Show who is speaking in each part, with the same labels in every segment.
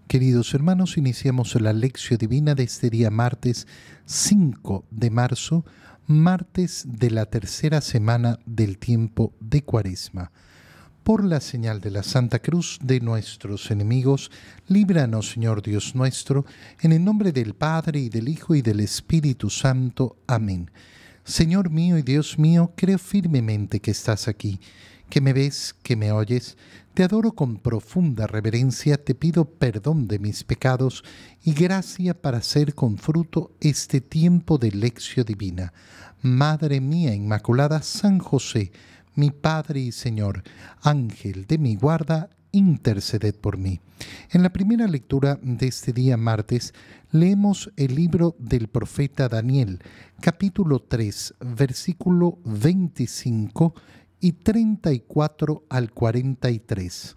Speaker 1: Queridos hermanos, iniciamos la Lección Divina de este día martes 5 de marzo, martes de la tercera semana del tiempo de Cuaresma. Por la señal de la Santa Cruz de nuestros enemigos, líbranos, Señor Dios nuestro, en el nombre del Padre, y del Hijo, y del Espíritu Santo. Amén. Señor mío y Dios mío, creo firmemente que estás aquí, que me ves, que me oyes. Te adoro con profunda reverencia, te pido perdón de mis pecados y gracia para hacer con fruto este tiempo de lección divina. Madre mía Inmaculada, San José, mi Padre y Señor, Ángel de mi guarda, interceded por mí. En la primera lectura de este día martes, leemos el libro del profeta Daniel, capítulo 3, versículo 25 y 34 al 43.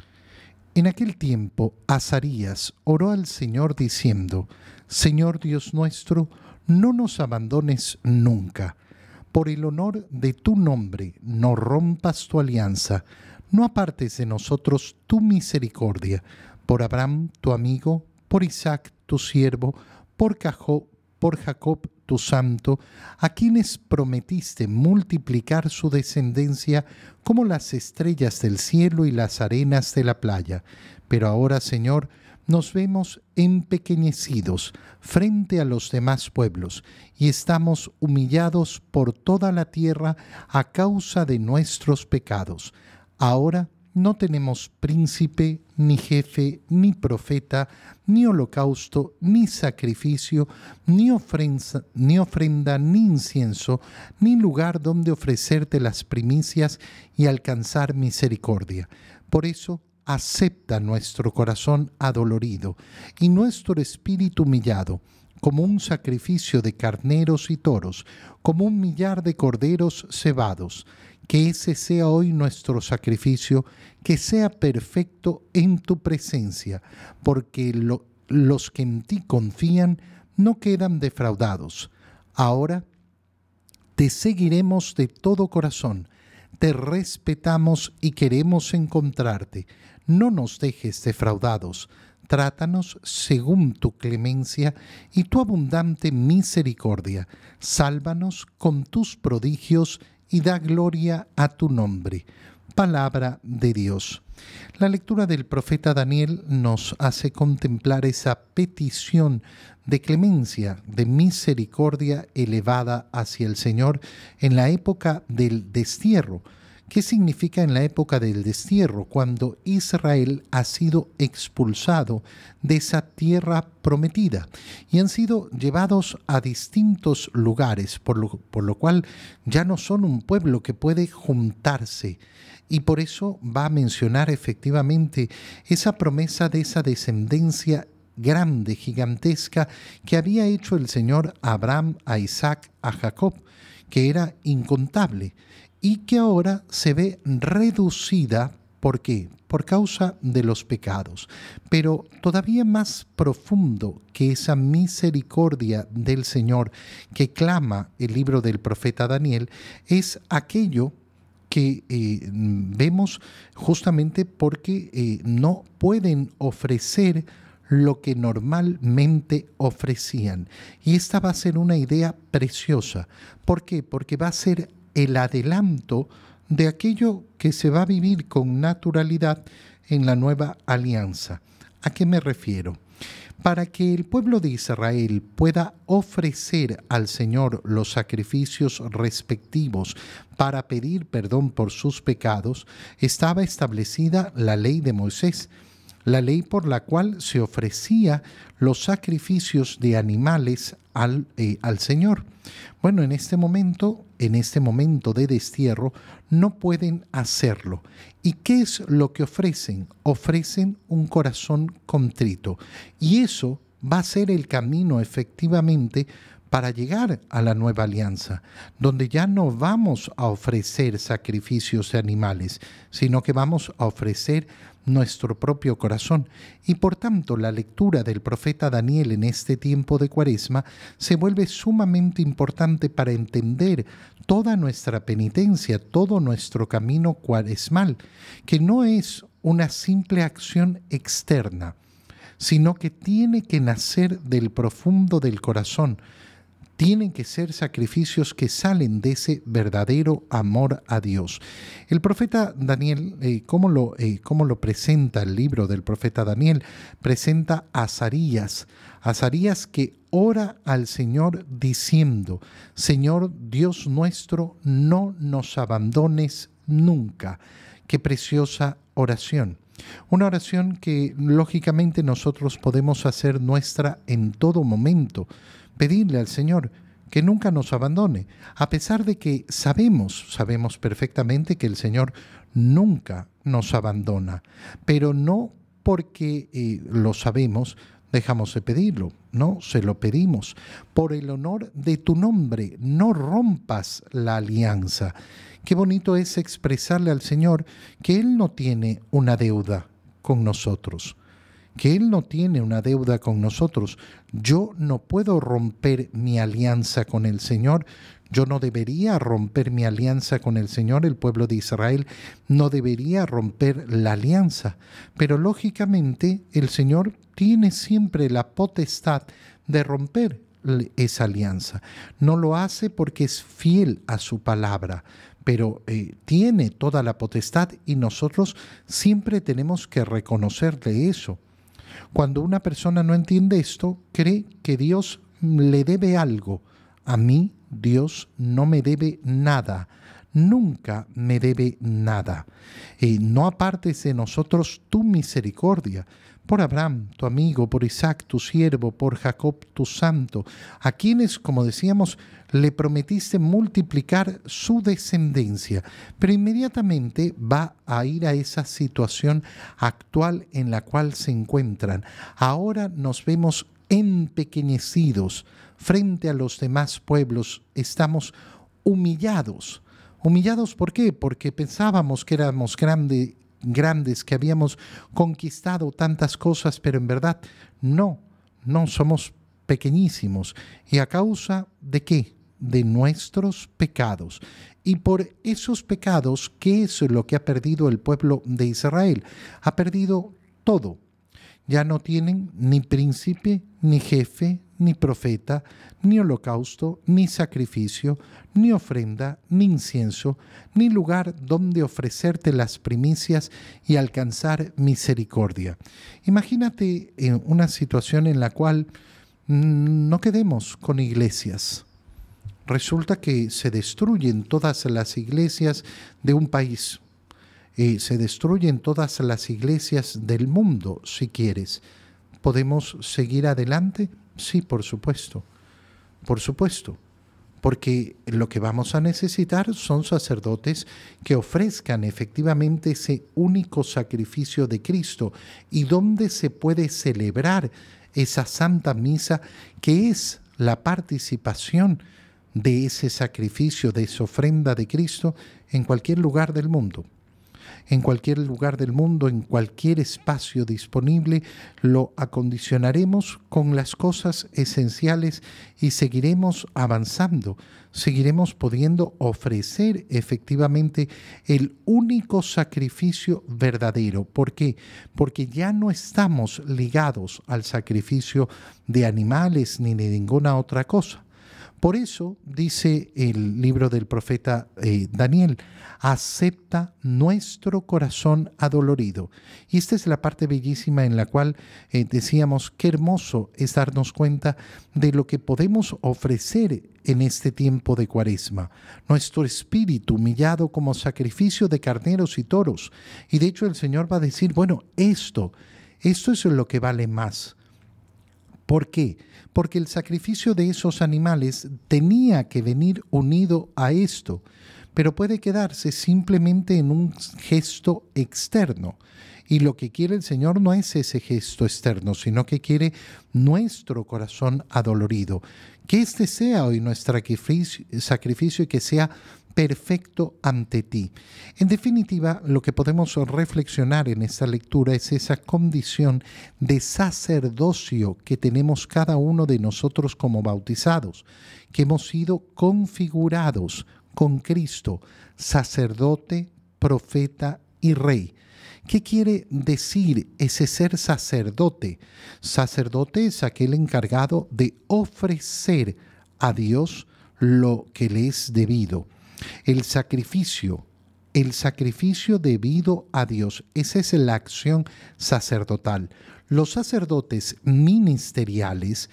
Speaker 1: En aquel tiempo, Azarías oró al Señor diciendo: Señor Dios nuestro, no nos abandones nunca. Por el honor de tu nombre, no rompas tu alianza, no apartes de nosotros tu misericordia. Por Abraham, tu amigo, por Isaac, tu siervo, por Jacob, tu santo, a quienes prometiste multiplicar su descendencia como las estrellas del cielo y las arenas de la playa. Pero ahora, Señor, nos vemos empequeñecidos frente a los demás pueblos y estamos humillados por toda la tierra a causa de nuestros pecados. Ahora no tenemos príncipe, ni jefe, ni profeta, ni holocausto, ni sacrificio, ni ofrenda, ni incienso, ni lugar donde ofrecerte las primicias y alcanzar misericordia. Por eso, acepta nuestro corazón adolorido y nuestro espíritu humillado, como un sacrificio de carneros y toros, como un millar de corderos cebados. Que ese sea hoy nuestro sacrificio, que sea perfecto en tu presencia, porque los que en ti confían no quedan defraudados. Ahora te seguiremos de todo corazón, te respetamos y queremos encontrarte. No nos dejes defraudados. Trátanos según tu clemencia y tu abundante misericordia. Sálvanos con tus prodigios y da gloria a tu nombre. Palabra de Dios. La lectura del profeta Daniel nos hace contemplar esa petición de clemencia, de misericordia elevada hacia el Señor en la época del destierro. ¿Qué significa en la época del destierro? Cuando Israel ha sido expulsado de esa tierra prometida y han sido llevados a distintos lugares, por lo cual ya no son un pueblo que puede juntarse. Y por eso va a mencionar efectivamente esa promesa de esa descendencia grande, gigantesca, que había hecho el Señor a Abraham, a Isaac, a Jacob, que era incontable y que ahora se ve reducida. ¿Por qué? Por causa de los pecados. Pero todavía más profundo que esa misericordia del Señor que clama el libro del profeta Daniel es aquello que vemos justamente porque no pueden ofrecer lo que normalmente ofrecían. Y esta va a ser una idea preciosa. ¿Por qué? Porque va a ser el adelanto de aquello que se va a vivir con naturalidad en la nueva alianza. ¿A qué me refiero? Para que el pueblo de Israel pueda ofrecer al Señor los sacrificios respectivos para pedir perdón por sus pecados, estaba establecida la ley de Moisés, la ley por la cual se ofrecía los sacrificios de animales al Señor. Bueno, en este momento de destierro, no pueden hacerlo. ¿Y qué es lo que ofrecen? Ofrecen un corazón contrito. Y eso va a ser el camino efectivamente para llegar a la nueva alianza, donde ya no vamos a ofrecer sacrificios de animales, sino que vamos a ofrecer nuestro propio corazón. Y por tanto, la lectura del profeta Daniel en este tiempo de Cuaresma se vuelve sumamente importante para entender toda nuestra penitencia, todo nuestro camino cuaresmal, que no es una simple acción externa, sino que tiene que nacer del profundo del corazón. Tienen que ser sacrificios que salen de ese verdadero amor a Dios. El profeta Daniel, ¿cómo lo presenta el libro del profeta Daniel? Presenta a Azarías que ora al Señor diciendo: Señor Dios nuestro, no nos abandones nunca. Qué preciosa oración. Una oración que lógicamente nosotros podemos hacer nuestra en todo momento. Pedirle al Señor que nunca nos abandone, a pesar de que sabemos perfectamente que el Señor nunca nos abandona, pero no porque lo sabemos, dejamos de pedirlo, no, se lo pedimos. Por el honor de tu nombre, no rompas la alianza. Qué bonito es expresarle al Señor que Él no tiene una deuda con nosotros, que Él no tiene una deuda con nosotros. Yo no puedo romper mi alianza con el Señor. Yo no debería romper mi alianza con el Señor. El pueblo de Israel no debería romper la alianza. Pero lógicamente el Señor tiene siempre la potestad de romper esa alianza. No lo hace porque es fiel a su palabra, pero tiene toda la potestad y nosotros siempre tenemos que reconocerle eso. Cuando una persona no entiende esto, cree que Dios le debe algo. A mí Dios no me debe nada, nunca me debe nada. No apartes de nosotros tu misericordia. Por Abraham, tu amigo, por Isaac, tu siervo, por Jacob, tu santo, a quienes, como decíamos, le prometiste multiplicar su descendencia. Pero inmediatamente va a ir a esa situación actual en la cual se encuentran. Ahora nos vemos empequeñecidos frente a los demás pueblos. Estamos humillados. ¿Humillados por qué? Porque pensábamos que éramos grandes, que habíamos conquistado tantas cosas, pero en verdad no somos pequeñísimos. ¿Y a causa de qué? De nuestros pecados. Y por esos pecados, ¿qué es lo que ha perdido el pueblo de Israel? Ha perdido todo. Ya no tienen ni príncipe, ni jefe, ni profeta, ni holocausto, ni sacrificio, ni ofrenda, ni incienso, ni lugar donde ofrecerte las primicias y alcanzar misericordia. Imagínate una situación en la cual no quedemos con iglesias. Resulta que se destruyen todas las iglesias de un país. Se destruyen todas las iglesias del mundo, si quieres. ¿Podemos seguir adelante? Sí, por supuesto. Por supuesto. Porque lo que vamos a necesitar son sacerdotes que ofrezcan efectivamente ese único sacrificio de Cristo y donde se puede celebrar esa Santa Misa que es la participación de ese sacrificio, de esa ofrenda de Cristo en cualquier lugar del mundo. En cualquier lugar del mundo, en cualquier espacio disponible, lo acondicionaremos con las cosas esenciales y seguiremos avanzando, seguiremos pudiendo ofrecer efectivamente el único sacrificio verdadero. ¿Por qué? Porque ya no estamos ligados al sacrificio de animales ni de ninguna otra cosa. Por eso dice el libro del profeta Daniel: acepta nuestro corazón adolorido. Y esta es la parte bellísima en la cual decíamos qué hermoso es darnos cuenta de lo que podemos ofrecer en este tiempo de Cuaresma. Nuestro espíritu humillado como sacrificio de carneros y toros. Y de hecho el Señor va a decir, bueno, esto es lo que vale más. ¿Por qué? Porque el sacrificio de esos animales tenía que venir unido a esto, pero puede quedarse simplemente en un gesto externo. Y lo que quiere el Señor no es ese gesto externo, sino que quiere nuestro corazón adolorido. Que este sea hoy nuestro sacrificio y que sea perfecto ante ti. En definitiva, lo que podemos reflexionar en esta lectura es esa condición de sacerdocio que tenemos cada uno de nosotros como bautizados, que hemos sido configurados con Cristo, sacerdote, profeta y rey. ¿Qué quiere decir ese ser sacerdote? Sacerdote es aquel encargado de ofrecer a Dios lo que le es debido. El sacrificio debido a Dios, esa es la acción sacerdotal. Los sacerdotes ministeriales,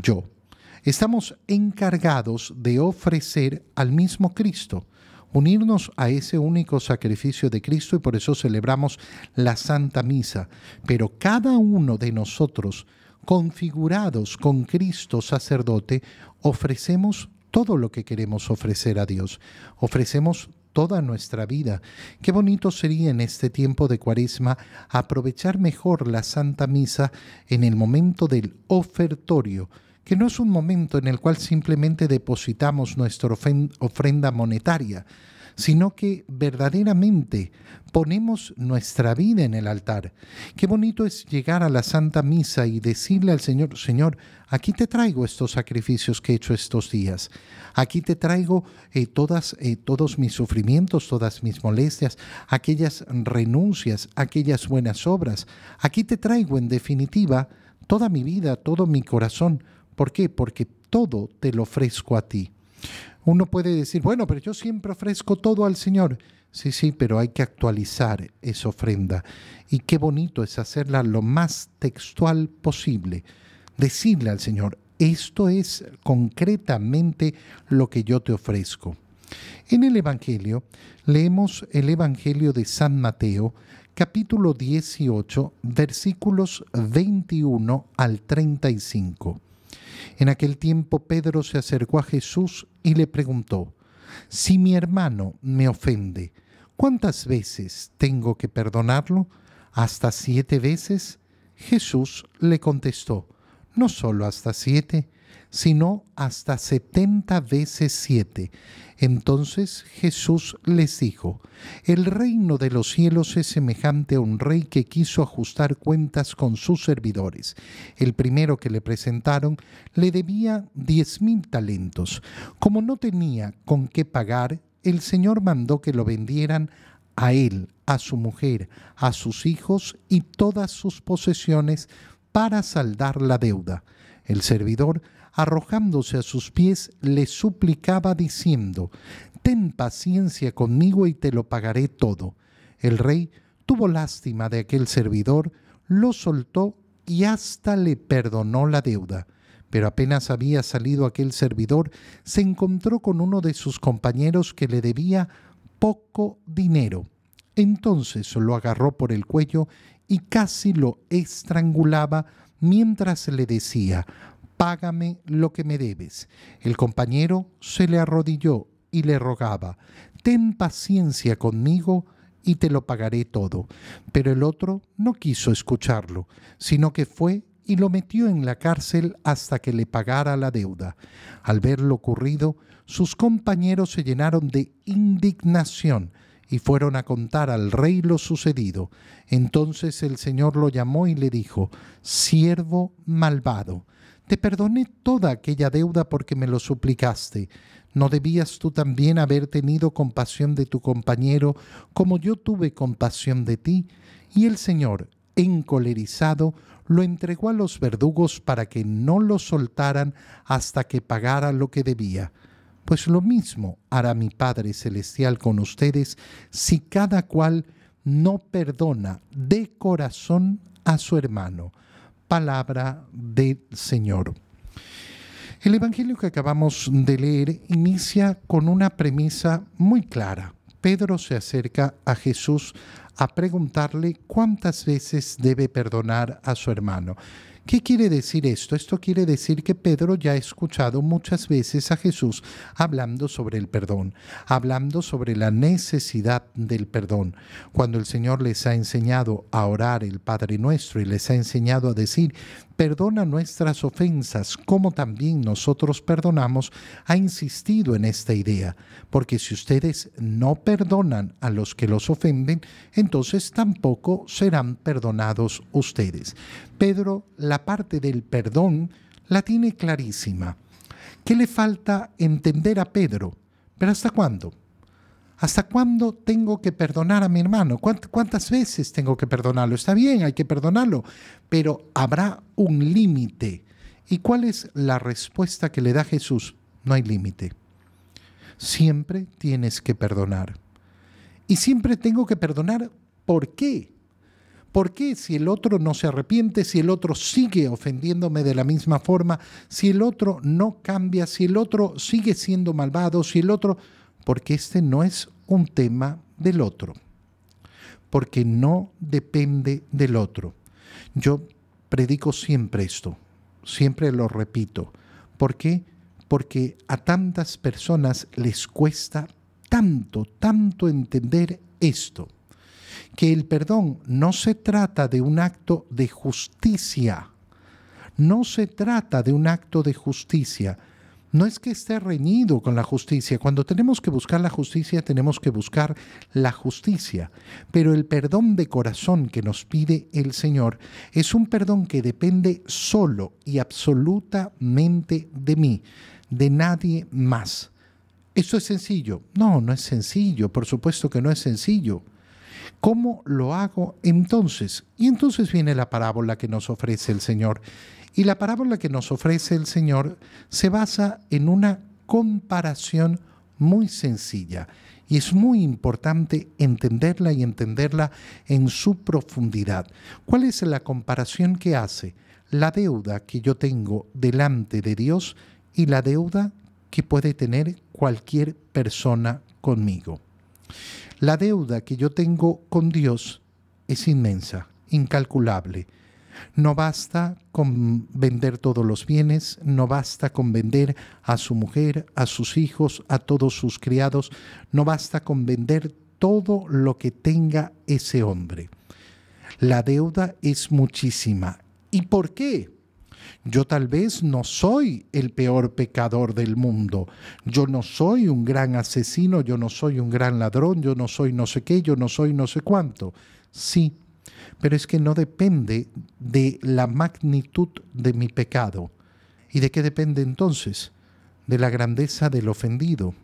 Speaker 1: estamos encargados de ofrecer al mismo Cristo, unirnos a ese único sacrificio de Cristo, y por eso celebramos la Santa Misa. Pero cada uno de nosotros, configurados con Cristo sacerdote, ofrecemos todo lo que queremos ofrecer a Dios. Ofrecemos toda nuestra vida. Qué bonito sería en este tiempo de Cuaresma aprovechar mejor la Santa Misa en el momento del ofertorio, que no es un momento en el cual simplemente depositamos nuestra ofrenda monetaria, sino que verdaderamente ponemos nuestra vida en el altar. Qué bonito es llegar a la Santa Misa y decirle al Señor: Señor, aquí te traigo estos sacrificios que he hecho estos días. Aquí te traigo todos mis sufrimientos, todas mis molestias, aquellas renuncias, aquellas buenas obras. Aquí te traigo, en definitiva, toda mi vida, todo mi corazón. ¿Por qué? Porque todo te lo ofrezco a ti. Uno puede decir, bueno, pero yo siempre ofrezco todo al Señor. Sí, pero hay que actualizar esa ofrenda. Y qué bonito es hacerla lo más textual posible. Decirle al Señor: esto es concretamente lo que yo te ofrezco. En el Evangelio, leemos el Evangelio de San Mateo, capítulo 18, versículos 21 al 35. En aquel tiempo Pedro se acercó a Jesús y le preguntó: si mi hermano me ofende, ¿cuántas veces tengo que perdonarlo? ¿Hasta 7 veces? Jesús le contestó: no solo hasta 7, sino hasta 70 veces 7. Entonces Jesús les dijo: el reino de los cielos es semejante a un rey que quiso ajustar cuentas con sus servidores. El primero que le presentaron le debía 10,000 talentos. Como no tenía con qué pagar, el Señor mandó que lo vendieran a él, a su mujer, a sus hijos y todas sus posesiones para saldar la deuda. El servidor, arrojándose a sus pies, le suplicaba diciendo: ten paciencia conmigo y te lo pagaré todo. El rey tuvo lástima de aquel servidor, lo soltó y hasta le perdonó la deuda. Pero apenas había salido aquel servidor, se encontró con uno de sus compañeros que le debía poco dinero. Entonces lo agarró por el cuello y casi lo estrangulaba mientras le decía: págame lo que me debes. El compañero se le arrodilló y le rogaba: ten paciencia conmigo y te lo pagaré todo. Pero el otro no quiso escucharlo, sino que fue y lo metió en la cárcel hasta que le pagara la deuda. Al ver lo ocurrido, sus compañeros se llenaron de indignación y fueron a contar al rey lo sucedido. Entonces el Señor lo llamó y le dijo: siervo malvado, te perdoné toda aquella deuda porque me lo suplicaste. ¿No debías tú también haber tenido compasión de tu compañero como yo tuve compasión de ti? Y el Señor, encolerizado, lo entregó a los verdugos para que no lo soltaran hasta que pagara lo que debía. Pues lo mismo hará mi Padre Celestial con ustedes si cada cual no perdona de corazón a su hermano. Palabra del Señor. El Evangelio que acabamos de leer inicia con una premisa muy clara. Pedro se acerca a Jesús a preguntarle cuántas veces debe perdonar a su hermano. ¿Qué quiere decir esto? Esto quiere decir que Pedro ya ha escuchado muchas veces a Jesús hablando sobre el perdón, hablando sobre la necesidad del perdón. Cuando el Señor les ha enseñado a orar el Padre Nuestro y les ha enseñado a decir: perdona nuestras ofensas, como también nosotros perdonamos, ha insistido en esta idea, porque si ustedes no perdonan a los que los ofenden, entonces tampoco serán perdonados ustedes. Pedro, la parte del perdón la tiene clarísima. ¿Qué le falta entender a Pedro? ¿Pero hasta cuándo? ¿Hasta cuándo tengo que perdonar a mi hermano? ¿Cuántas veces tengo que perdonarlo? Está bien, hay que perdonarlo, pero habrá un límite. ¿Y cuál es la respuesta que le da Jesús? No hay límite. Siempre tienes que perdonar. Y siempre tengo que perdonar, ¿por qué? ¿Por qué si el otro no se arrepiente, si el otro sigue ofendiéndome de la misma forma, si el otro no cambia, si el otro sigue siendo malvado, si el otro... Porque este no es un tema del otro, porque no depende del otro. Yo predico siempre esto, siempre lo repito. ¿Por qué? Porque a tantas personas les cuesta tanto entender esto, que el perdón no se trata de un acto de justicia, no se trata de un acto de justicia. No es que esté reñido con la justicia. Cuando tenemos que buscar la justicia, tenemos que buscar la justicia. Pero el perdón de corazón que nos pide el Señor es un perdón que depende solo y absolutamente de mí, de nadie más. ¿Esto es sencillo? No, no es sencillo. Por supuesto que no es sencillo. ¿Cómo lo hago entonces? Y entonces viene la parábola que nos ofrece el Señor. Y la parábola que nos ofrece el Señor se basa en una comparación muy sencilla. Y es muy importante entenderla y entenderla en su profundidad. ¿Cuál es la comparación que hace? La deuda que yo tengo delante de Dios y la deuda que puede tener cualquier persona conmigo. La deuda que yo tengo con Dios es inmensa, incalculable. No basta con vender todos los bienes, no basta con vender a su mujer, a sus hijos, a todos sus criados, no basta con vender todo lo que tenga ese hombre. La deuda es muchísima. ¿Y por qué? Yo tal vez no soy el peor pecador del mundo. Yo no soy un gran asesino, yo no soy un gran ladrón, yo no soy no sé qué, yo no soy no sé cuánto. Sí, pero es que no depende de la magnitud de mi pecado. ¿Y de qué depende entonces? De la grandeza del ofendido.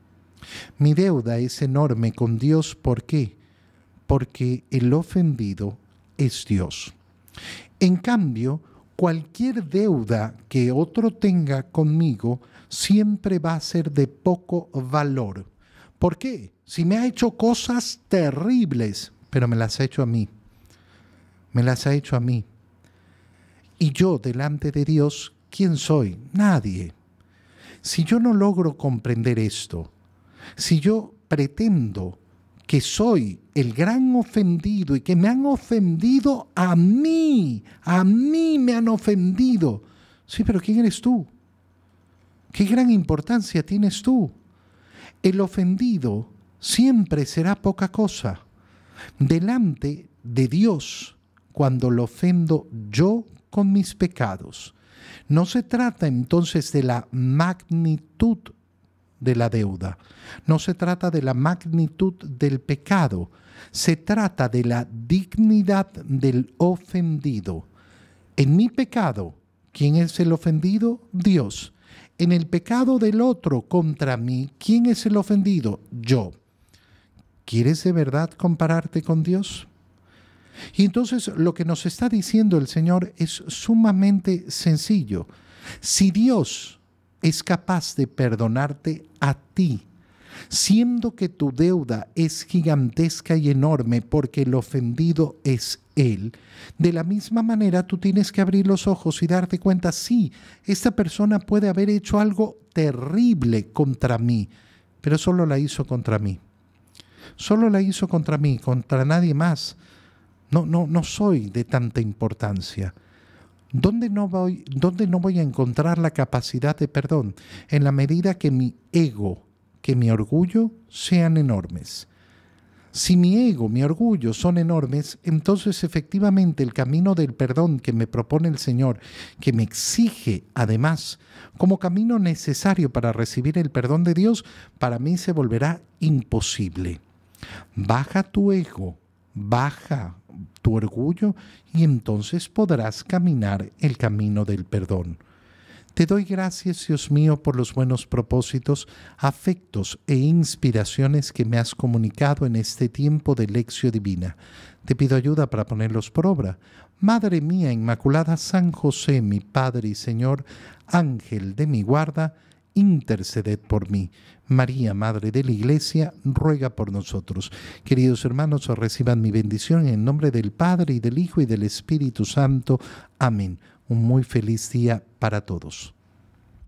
Speaker 1: Mi deuda es enorme con Dios. ¿Por qué? Porque el ofendido es Dios. En cambio, cualquier deuda que otro tenga conmigo siempre va a ser de poco valor. ¿Por qué? Si me ha hecho cosas terribles, pero me las ha hecho a mí. Me las ha hecho a mí. Y yo, delante de Dios, ¿quién soy? Nadie. Si yo no logro comprender esto, si yo pretendo que soy el gran ofendido y que me han ofendido a mí me han ofendido. Sí, pero ¿quién eres tú? ¿Qué gran importancia tienes tú? El ofendido siempre será poca cosa. Delante de Dios, cuando lo ofendo yo con mis pecados. No se trata entonces de la magnitud de la deuda. No se trata de la magnitud del pecado. Se trata de la dignidad del ofendido. En mi pecado, ¿quién es el ofendido? Dios. En el pecado del otro contra mí, ¿quién es el ofendido? Yo. ¿Quieres de verdad compararte con Dios? Y entonces lo que nos está diciendo el Señor es sumamente sencillo. Si Dios es capaz de perdonarte a ti, siendo que tu deuda es gigantesca y enorme porque el ofendido es Él, de la misma manera tú tienes que abrir los ojos y darte cuenta, sí, esta persona puede haber hecho algo terrible contra mí, pero solo la hizo contra mí. Solo la hizo contra mí, contra nadie más. No soy de tanta importancia. ¿Dónde no voy a encontrar la capacidad de perdón? En la medida que mi ego, que mi orgullo sean enormes. Si mi ego, mi orgullo son enormes, entonces efectivamente el camino del perdón que me propone el Señor, que me exige además como camino necesario para recibir el perdón de Dios, para mí se volverá imposible. Baja tu ego, baja tu orgullo y entonces podrás caminar el camino del perdón. Te doy gracias, Dios mío, por los buenos propósitos, afectos e inspiraciones que me has comunicado en este tiempo de lección divina. Te pido ayuda para ponerlos por obra. Madre mía Inmaculada, San José, mi Padre y Señor, Ángel de mi guarda, interceded por mí. María, Madre de la Iglesia, ruega por nosotros. Queridos hermanos, reciban mi bendición en nombre del Padre, y del Hijo, y del Espíritu Santo. Amén. Un muy feliz día para todos.